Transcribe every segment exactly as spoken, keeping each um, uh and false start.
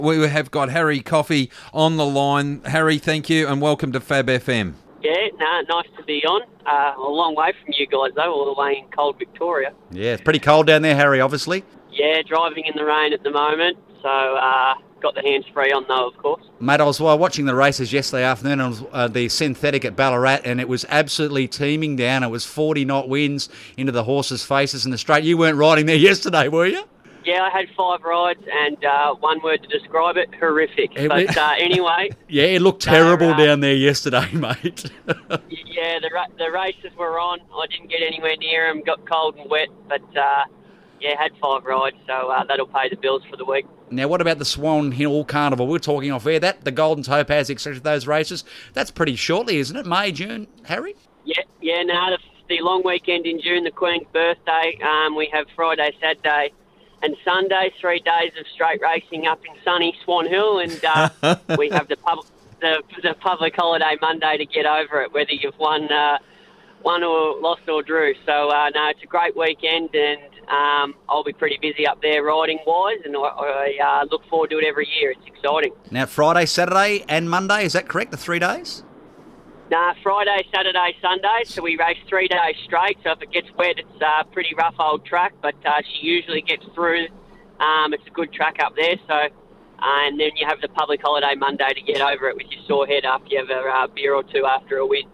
We have got Harry Coffey on the line. Harry, thank you and welcome to Fab F M. Yeah, no, nice to be on. Uh, a long way from you guys, though, all the way in cold Victoria. Yeah, it's pretty cold down there, Harry, obviously. Yeah, driving in the rain at the moment, so uh, got the hands-free on, though, of course. Mate, I was well, watching the races yesterday afternoon on uh, the synthetic at Ballarat, and it was absolutely teeming down. It was forty-knot winds into the horses' faces in the straight. You weren't riding there yesterday, were you? Yeah, I had five rides, and uh, one word to describe it, horrific. But uh, anyway... yeah, it looked terrible uh, down there yesterday, mate. yeah, the ra- the races were on. I didn't get anywhere near them, got cold and wet, but uh, yeah, had five rides, so uh, that'll pay the bills for the week. Now, what about the Swan Hill Carnival? We're talking off air. That, the Golden Topaz, et cetera, those races, that's pretty shortly, isn't it? May, June, Harry? Yeah, yeah, no, the, the long weekend in June, the Queen's birthday, um, we have Friday, Saturday, and Sunday, three days of straight racing up in sunny Swan Hill, and uh, we have the, pub- the the public holiday Monday to get over it, whether you've won, uh, won or lost or drew. So, uh, no, it's a great weekend, and um, I'll be pretty busy up there riding-wise, and I, I uh, look forward to it every year. It's exciting. Now, Friday, Saturday and Monday, is that correct, the three days? Nah, Friday, Saturday, Sunday, so we race three days straight. So if it gets wet, it's a uh, pretty rough old track, but uh, she usually gets through. Um, it's a good track up there, so uh, and then you have the public holiday Monday to get over it with your sore head after you have a uh, beer or two after a win.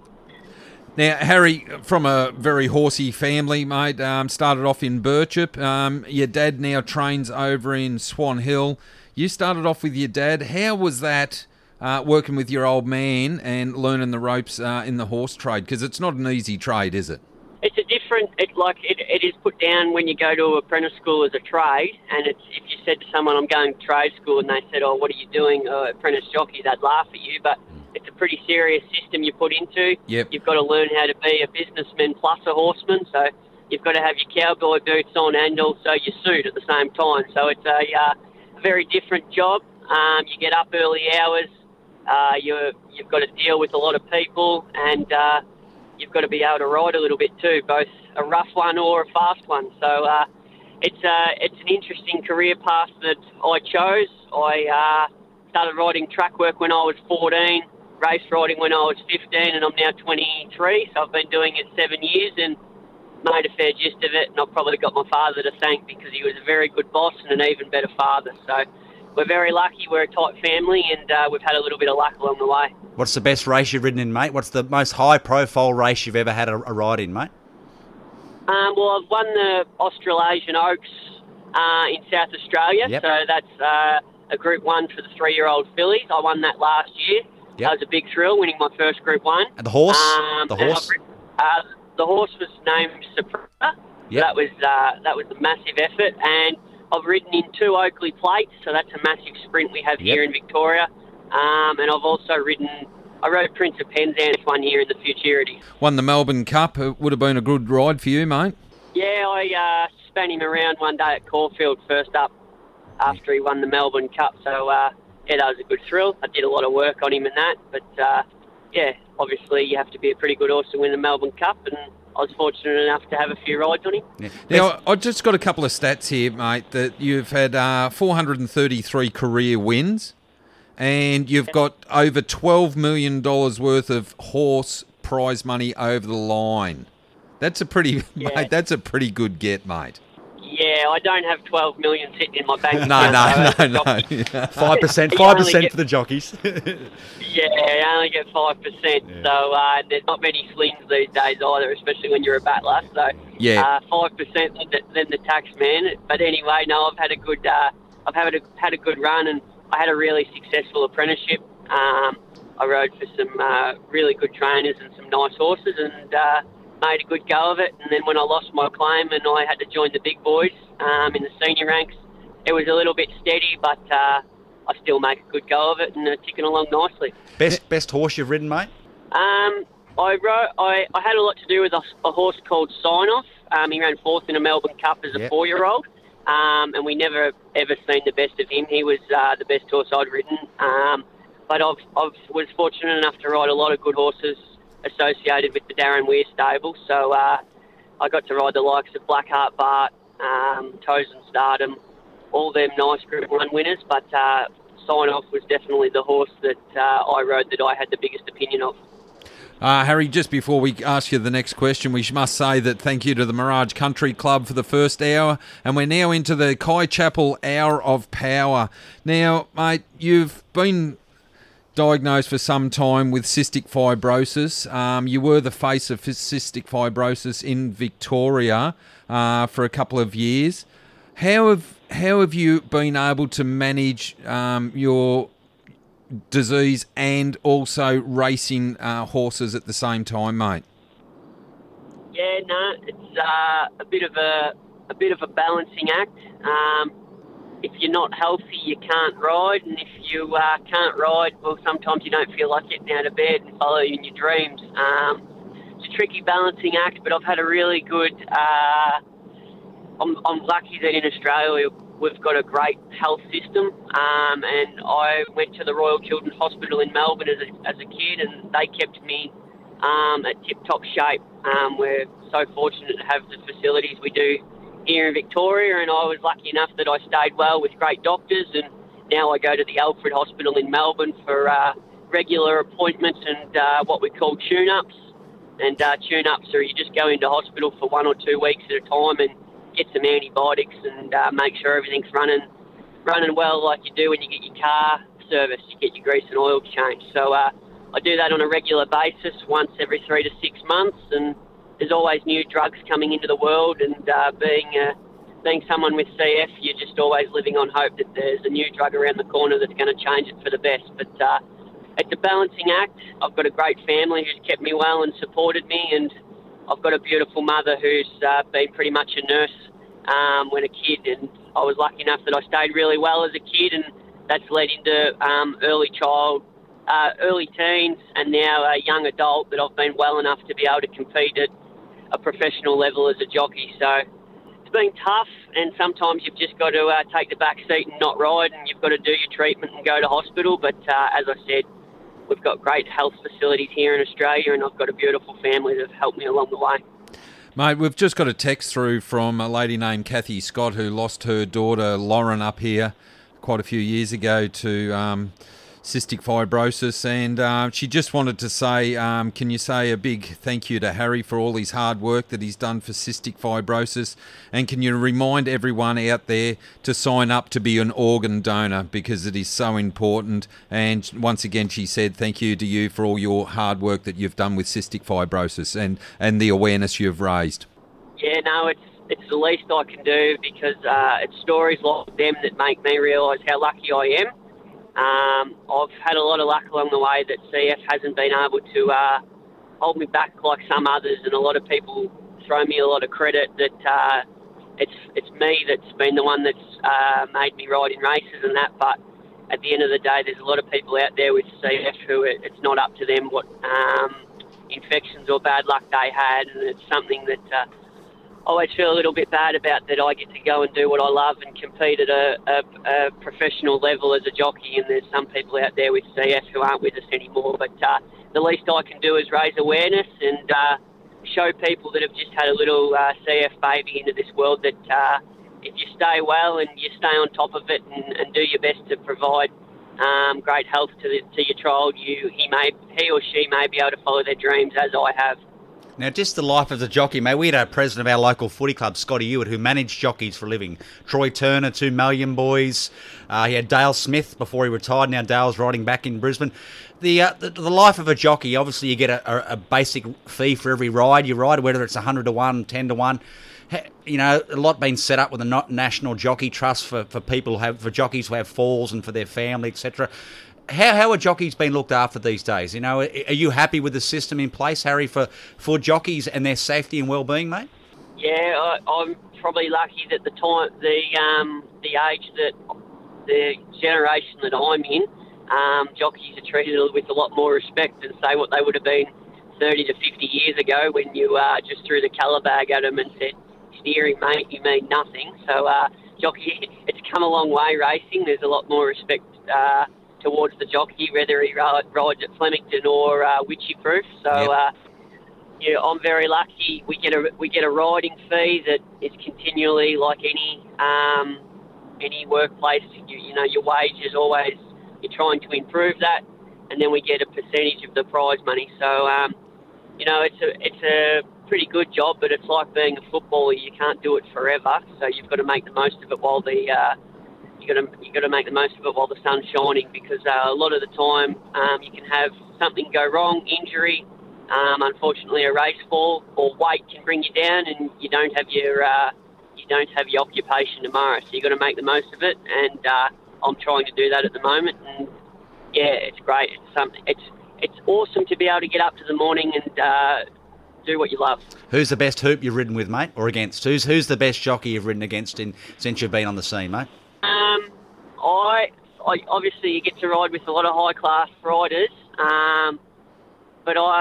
Now, Harry, from a very horsey family, mate, um, started off in Birchip. Um, your dad now trains over in Swan Hill. You started off with your dad. How was that? Uh, working with your old man and learning the ropes uh, in the horse trade, because it's not an easy trade, is it? It's a different, it, like it, it is put down when you go to apprentice school as a trade, and it's, if you said to someone, I'm going to trade school, and they said, oh, what are you doing, uh, apprentice jockey, they'd laugh at you, but it's a pretty serious system you put into. Yep. You've got to learn how to be a businessman plus a horseman, so you've got to have your cowboy boots on and also your suit at the same time, so it's a uh, very different job. Um, you get up early hours. Uh, you're, you've got to deal with a lot of people, and uh, you've got to be able to ride a little bit too, both a rough one or a fast one. So uh, it's uh, it's an interesting career path that I chose. I uh, started riding track work when I was fourteen, race riding when I was fifteen, and I'm now twenty-three. So I've been doing it seven years and made a fair gist of it. And I've probably got my father to thank because he was a very good boss and an even better father. So we're very lucky. We're a tight family, and uh, we've had a little bit of luck along the way. What's the best race you've ridden in, mate? What's the most high-profile race you've ever had a, a ride in, mate? Um, well, I've won the Australasian Oaks uh, in South Australia, yep. so that's uh, a Group One for the three-year-old fillies. I won that last year. Yep. That was a big thrill, winning my first Group One. And the horse? Um, the horse? Uh, the horse was named Suprema. Yep. That was uh, that was a massive effort, and I've ridden in two Oakley plates, so that's a massive sprint we have yep. here in Victoria. Um, and I've also ridden, I rode Prince of Penzance one year in the Futurity. Won the Melbourne Cup. It would have been a good ride for you, mate. Yeah, I uh, span him around one day at Caulfield first up after he won the Melbourne Cup. So, uh, yeah, that was a good thrill. I did a lot of work on him and that. But, uh, yeah, obviously you have to be a pretty good horse to win the Melbourne Cup, and I was fortunate enough to have a few rides on him. Yeah. Now, I've just got a couple of stats here, mate, that you've had uh, four hundred thirty-three career wins, and you've got over twelve million dollars worth of horse prize money over the line. That's a pretty, yeah. mate, that's a pretty good get, mate. Yeah, I don't have twelve million dollars sitting in my bank no, account. No, no, no, no. five percent, five percent for the jockeys. Yeah, I only get five percent, yeah. so uh, there's not many slings these days either, especially when you're a battler. So yeah. uh, five percent than the, than the tax man. But anyway, no, I've had a good, uh, I've had a, had a good run, and I had a really successful apprenticeship. Um, I rode for some uh, really good trainers and some nice horses, and uh, made a good go of it. And then when I lost my claim and I had to join the big boys um, in the senior ranks, it was a little bit steady, but uh, I still make a good go of it and uh, ticking along nicely. Best best horse you've ridden, mate? Um, I rode. I, I had a lot to do with a, a horse called Sign Off. Um, he ran fourth in a Melbourne Cup as a yep. four-year-old, um, and we never ever seen the best of him. He was uh, the best horse I'd ridden. Um, but I've I was fortunate enough to ride a lot of good horses associated with the Darren Weir stable. So uh, I got to ride the likes of Blackheart Bart, um, Toes and Stardom, all them nice Group One winners. But uh, sign-off was definitely the horse that uh, I rode that I had the biggest opinion of. Uh, Harry, just before we ask you the next question, we must say that thank you to the Mirage Country Club for the first hour, and we're now into the Kai Chappell Hour of Power. Now, mate, you've been diagnosed for some time with cystic fibrosis. Um, you were the face of cystic fibrosis in Victoria uh, for a couple of years. How have how have you been able to manage um, your disease and also racing uh, horses at the same time, mate? Yeah, no, it's uh, a bit of a a bit of a balancing act. Um, if you're not healthy, you can't ride, and if you uh, can't ride, well, sometimes you don't feel like getting out of bed and following your dreams. Um, it's a tricky balancing act, but I've had a really good. Uh, I'm, I'm lucky that in Australia we've got a great health system, um, and I went to the Royal Children's Hospital in Melbourne as a, as a kid, and they kept me um, at tip-top shape. Um, we're so fortunate to have the facilities we do here in Victoria, and I was lucky enough that I stayed well with great doctors, and now I go to the Alfred Hospital in Melbourne for uh, regular appointments and uh, what we call tune-ups. And uh, tune-ups are you just go into hospital for one or two weeks at a time and get some antibiotics and uh, make sure everything's running running well like you do when you get your car serviced, you get your grease and oil changed. So uh, I do that on a regular basis once every three to six months, and there's always new drugs coming into the world, and uh, being uh, being someone with C F, you're just always living on hope that there's a new drug around the corner that's going to change it for the best. But uh, it's a balancing act. I've got a great family who's kept me well and supported me, and I've got a beautiful mother who's uh, been pretty much a nurse um, when a kid, and I was lucky enough that I stayed really well as a kid, and that's led into um, early child, uh, early teens, and now a young adult that I've been well enough to be able to compete at a professional level as a jockey. So it's been tough, and sometimes you've just got to uh, take the back seat and not ride, and you've got to do your treatment and go to hospital. But uh, as I said, we've got great health facilities here in Australia, and I've got a beautiful family that have helped me along the way. Mate, we've just got a text through from a lady named Kathy Scott who lost her daughter Lauren up here quite a few years ago to um, cystic fibrosis, and uh, she just wanted to say, um, can you say a big thank you to Harry for all his hard work that he's done for cystic fibrosis, and can you remind everyone out there to sign up to be an organ donor because it is so important. And once again she said thank you to you for all your hard work that you've done with cystic fibrosis and, and the awareness you've raised. Yeah, no, it's it's the least I can do, because uh, it's stories like them that make me realise how lucky I am. Um, I've had a lot of luck along the way that C F hasn't been able to uh, hold me back like some others, and a lot of people throw me a lot of credit that uh, it's it's me that's been the one that's uh, made me ride in races and that. But at the end of the day, there's a lot of people out there with C F who it, it's not up to them what um, infections or bad luck they had, and it's something that uh, I always feel a little bit bad about, that I get to go and do what I love and compete at a, a, a professional level as a jockey, and there's some people out there with C F who aren't with us anymore. But uh, the least I can do is raise awareness and uh, show people that have just had a little uh, C F baby into this world that uh, if you stay well and you stay on top of it and, and do your best to provide um, great health to, the, to your child, you he may he or she may be able to follow their dreams as I have. Now, just the life of the jockey, mate. We had a president of our local footy club, Scotty Ewart, who managed jockeys for a living. Troy Turner, two Malyon boys. Uh, he had Dale Smith before he retired. Now Dale's riding back in Brisbane. The, uh, the the life of a jockey, obviously you get a, a, a basic fee for every ride you ride, whether it's one hundred to one, ten to one. You know, a lot being set up with the National Jockey Trust for, for people who have, for jockeys who have falls and for their family, et cetera. How how are jockeys being looked after these days? You know, are you happy with the system in place, Harry, for, for jockeys and their safety and well-being, mate? Yeah, I, I'm probably lucky that the time, the um, the age that the generation that I'm in, um, jockeys are treated with a lot more respect than say what they would have been thirty to fifty years ago, when you uh, just threw the colour bag at them and said, "Steering, mate, you mean nothing." So, uh, jockey, it's come a long way racing. There's a lot more respect Uh, towards the jockey, whether he rides at Flemington or uh, Witchy-proof. So, yep. uh, yeah, I'm very lucky. We get a we get a riding fee that is continually like any um, any workplace. You, you know, your wage is always you're trying to improve that, and then we get a percentage of the prize money. So, um, you know, it's a it's a pretty good job, but it's like being a footballer. You can't do it forever, so you've got to make the most of it while the uh, you got to you got to make the most of it while the sun's shining. Because uh, a lot of the time, um, you can have something go wrong, injury, um, unfortunately, a race fall, or weight can bring you down, and you don't have your uh, you don't have your occupation tomorrow. So you've got to make the most of it, and uh, I'm trying to do that at the moment. And yeah, it's great. It's something. It's it's awesome to be able to get up to the morning and uh, do what you love. Who's the best hoop you've ridden with, mate, or against? Who's who's the best jockey you've ridden against in since you've been on the scene, mate? Um, I, I obviously you get to ride with a lot of high class riders, um, but I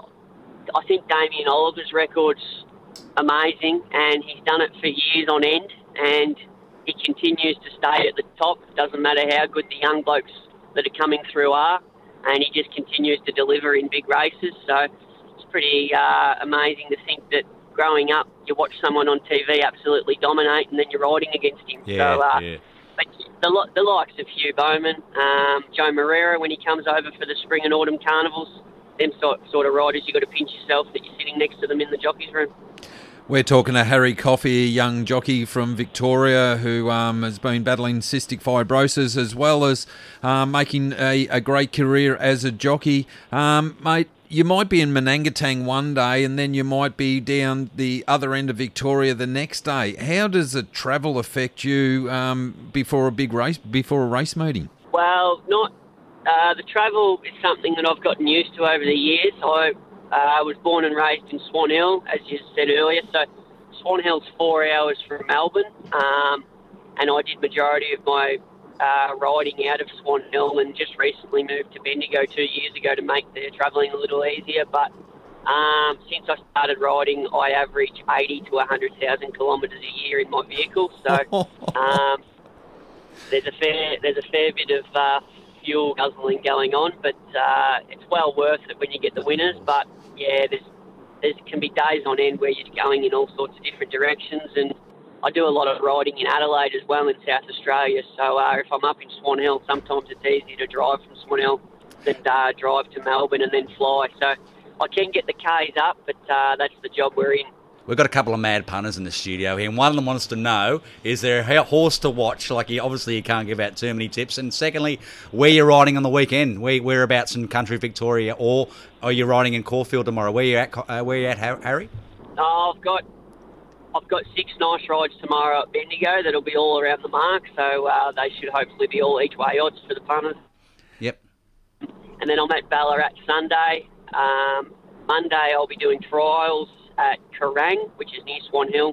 I think Damien Oliver's record's amazing, and he's done it for years on end, and he continues to stay at the top. Doesn't matter how good the young blokes that are coming through are, and he just continues to deliver in big races. So it's pretty uh, amazing to think that growing up, you watch someone on T V absolutely dominate, and then you're riding against him. Yeah, so, uh, yeah. But the, the likes of Hugh Bowman, um, Joe Moreira, when he comes over for the spring and autumn carnivals, them sort, sort of riders, you've got to pinch yourself that you're sitting next to them in the jockey's room. We're talking to Harry Coffey, a young jockey from Victoria who um, has been battling cystic fibrosis as well as um, making a, a great career as a jockey. Um, mate, you might be in Manangatang one day and then you might be down the other end of Victoria the next day. How does the travel affect you um, before a big race, before a race meeting? Well, not uh, the travel is something that I've gotten used to over the years. I uh, was born and raised in Swan Hill, as you said earlier. So Swan Hill's four hours from Melbourne, um, and I did majority of my uh, riding out of Swan Hill, and just recently moved to Bendigo two years ago to make the travelling a little easier. But um, since I started riding, I average eighty to one hundred thousand kilometres a year in my vehicle. So um, there's a fair there's a fair bit of uh, fuel guzzling going on, but uh, it's well worth it when you get the winners. But yeah, there's there can be days on end where you're going in all sorts of different directions, and I do a lot of riding in Adelaide as well in South Australia. So uh, if I'm up in Swan Hill, sometimes it's easier to drive from Swan Hill than uh, drive to Melbourne and then fly. So I can get the Ks up, but uh, that's the job we're in. We've got a couple of mad punters in the studio here, and one of them wants to know, is there a horse to watch? Like, you, obviously you can't give out too many tips. And secondly, where you're riding on the weekend? Where, whereabouts in country Victoria, or are you riding in Caulfield tomorrow? Where you at, uh, where you at, Harry? Oh, I've got I've got six nice rides tomorrow at Bendigo that'll be all around the mark, so uh, they should hopefully be all each way odds for the punters. Yep. And then I'm at Ballarat Sunday. Um, Monday I'll be doing trials at Kerrang, which is near Swan Hill.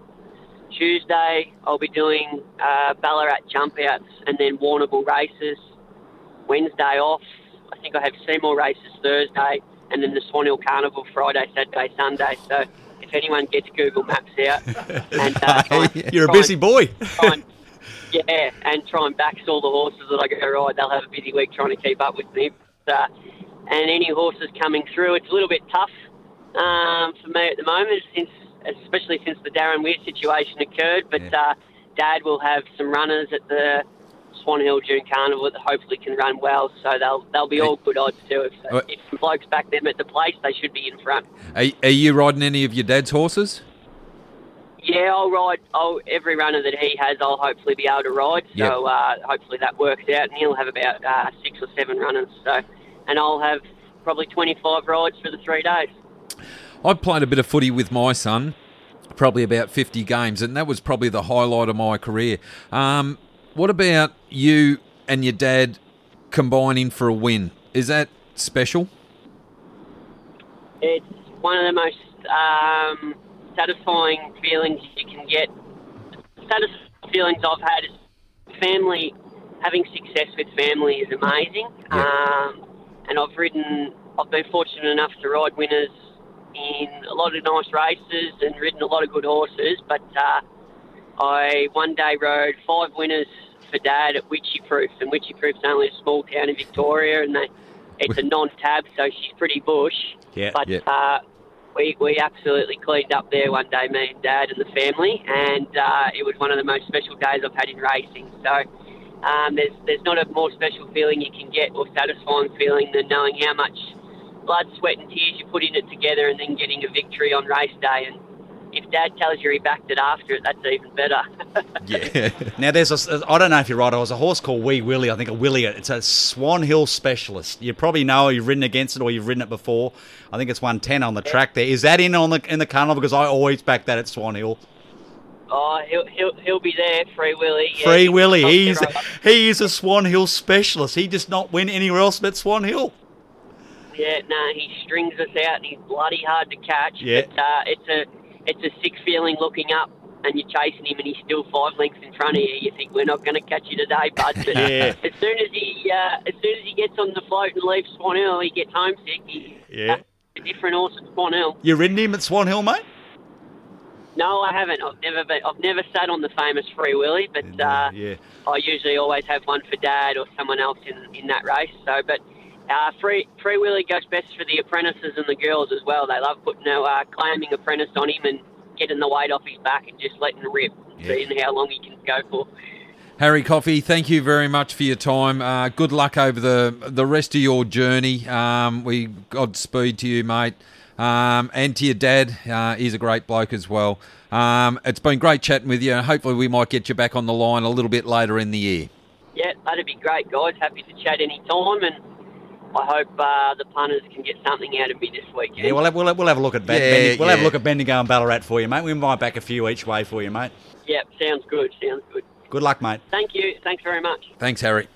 Tuesday I'll be doing uh, Ballarat jump outs and then Warrnambool races. Wednesday off. I think I have Seymour races Thursday, and then the Swan Hill Carnival Friday, Saturday, Sunday. So if anyone gets Google Maps out, and uh, try, you're a busy and, boy. try and, yeah, and try and back all the horses that I go ride. They'll have a busy week trying to keep up with me. But, uh, and any horses coming through, it's a little bit tough um, for me at the moment, since especially since the Darren Weir situation occurred. But Yeah. uh, Dad will have some runners at the Swan Hill June Carnival that hopefully can run well, so they'll they'll be all good odds too. If, Uh, if some blokes back them at the place, they should be in front. Are, are you riding any of your dad's horses? Yeah, I'll ride. I'll, every runner that he has, I'll hopefully be able to ride. So Yep. uh, hopefully that works out, and he'll have about uh, six or seven runners. So, and I'll have probably twenty-five rides for the three days. I played a bit of footy with my son, probably about fifty games, and that was probably the highlight of my career. Um, what about you and your dad combining for a win? Is that special? It's one of the most um, satisfying feelings you can get. Satisfying feelings I've had is family. Having success with family is amazing. Yeah. Um, and I've ridden. I've been fortunate enough to ride winners in a lot of nice races and ridden a lot of good horses. But uh, I one day rode five winners for Dad at Witchyproof, and Witchyproof's only a small town in Victoria, and they, it's a non-tab, so she's pretty bush. Yeah, but yeah. Uh, we we absolutely cleaned up there one day, me and Dad and the family, and uh, it was one of the most special days I've had in racing. So Um, there's there's not a more special feeling you can get or satisfying feeling than knowing how much blood, sweat and tears you put in it together and then getting a victory on race day. And if Dad tells you he backed it after it, that's even better. Yeah. Now, there's a, I don't know if you're right, it was a horse called Wee Willie, I think a Willie. It's a Swan Hill specialist. You probably know you've ridden against it or you've ridden it before. I think it's one ten on the yeah. track there. Is that in on the in the carnival? Because I always back that at Swan Hill. Oh, he'll he'll he'll be there, Free Willie. Yeah, Free Willie, he's right. he is a Swan Hill specialist. He does not win anywhere else but Swan Hill. Yeah, no, nah, he strings us out and he's bloody hard to catch. Yeah. But, uh, it's a it's a sick feeling looking up and you're chasing him and he's still five lengths in front of you. You think, we're not going to catch you today, bud. But yeah. as soon as he uh, as soon as he gets on the float and leaves Swan Hill, he gets homesick. He's yeah. a different horse at Swan Hill. You ridden him at Swan Hill, mate? No, I haven't. I've never been, I've never sat on the famous Free Willie, but uh, yeah. I usually always have one for Dad or someone else in, in that race. So, but uh, Free Free Willie goes best for the apprentices and the girls as well. They love putting a uh, claiming apprentice on him and getting the weight off his back and just letting him rip, yeah. seeing how long he can go for. Harry Coffey, thank you very much for your time. Uh, good luck over the the rest of your journey. Um, we Godspeed to you, mate. Um, and to your dad, uh, he's a great bloke as well. Um, it's been great chatting with you. Hopefully we might get you back on the line a little bit later in the year. Yeah, that'd be great, guys. Happy to chat any time, and I hope uh, the punters can get something out of me this weekend. Yeah, we'll have, we'll have, we'll have a look at ben, yeah, Bendigo. We'll yeah. have a look at Bendigo and Ballarat for you, mate. We might back a few each way for you, mate. Yep, sounds good. Sounds good. Good luck, mate. Thank you. Thanks very much. Thanks, Harry.